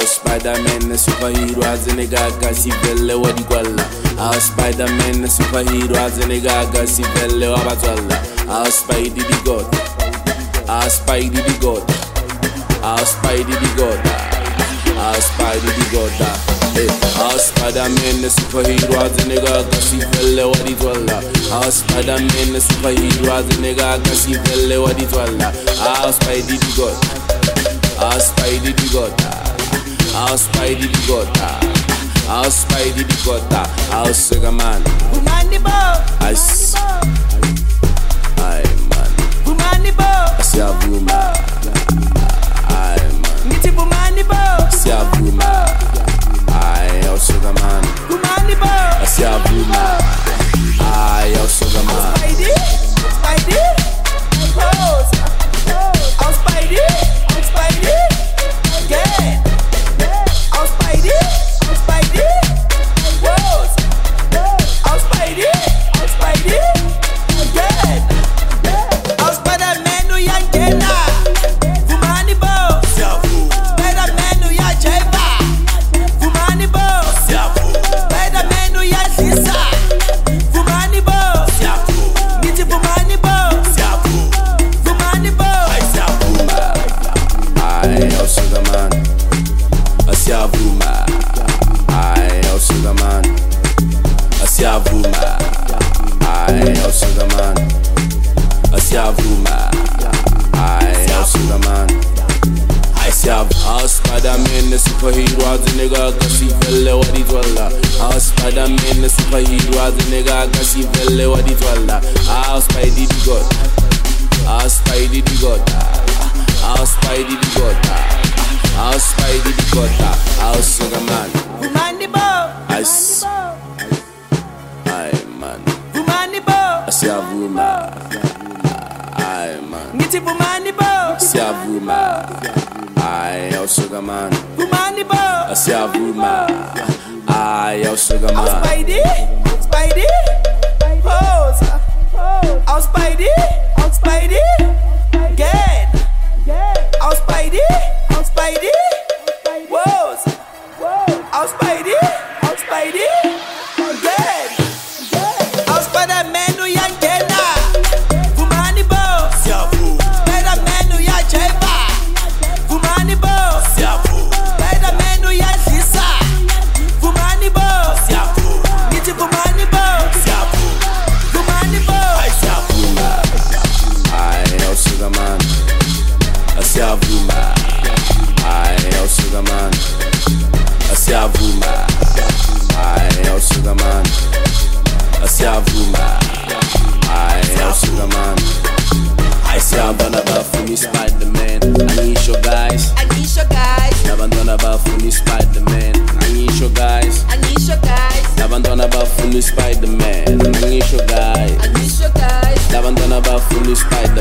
Spider-Man superhero azinegaga sivele wadikwala. Spider-Man superhero azinegaga sivele wabatwala. Spidey the god. Spidey the god. Spidey the god. Spidey the god. Spider-Man superhero azinegaga sivele waditwala. Spider-Man superhero azinegaga sivele waditwala. Spidey the god. Spidey the god. Spidey the god. Spidey the god. Sugar man. Bumani bo. Ay man. Bumani bo. Asia buma. Ay man. Miti bumani bo. Asia buma. Ay sugar man. Bumani bo. Asia buma. Ay sugar man. Spidey. Spidey. Rose. Spidey. Spidey. Yeah. Spidey. Spidey. Rose. Spidey. Spidey. Yeah. Spider-Man no yankena. Fumani bo. Spider-Man no yajeba. Fumani bo. Spider-Man no yasisa. Fumani bo. Niti fumani bo. Fumani bo. Ay sugar man. Asia buma. Ay sugar man. Asia buma. Ay sugar man. Asia buma. Ay sugar man. Spider-Man superhero azinegaga sivele waditwala. Spider-Man superhero azinegaga sivele waditwala. Spidey the god. Spidey the god. Spidey the god. Spidey the god. Sugar man. Fumani bo. Ay man. Fumani bo. Asia buma. Ay man. Niti fumani bo. Asia buma. Ay sugar man. Fumani bo. Asia buma. Ay sugar man. Spidey. Spidey. Rose. Spidey. Spidey. Get. Spidey. Spidey. Rose. Spidey. Spidey. Get. Spider-Man no yankena. Fumani bo. Spider-Man no yajeba. Fumani bo. Spider-Man no yasisa. Fumani bo. Niti fumani bo. Fumani bo. Ay sugar man. Asia buma. Ay sugar man. Asia buma. Ay sugar man. Asia buma. Ay sugar man. I say I'm done about for me Spider-Man. I need your guys. I need your guys. Never done about for me Spider-Man. I need your guys. I need your guys. Never done about for me Spider-Man. I need your guys. I need your guys. Never done about for me Spider-Man.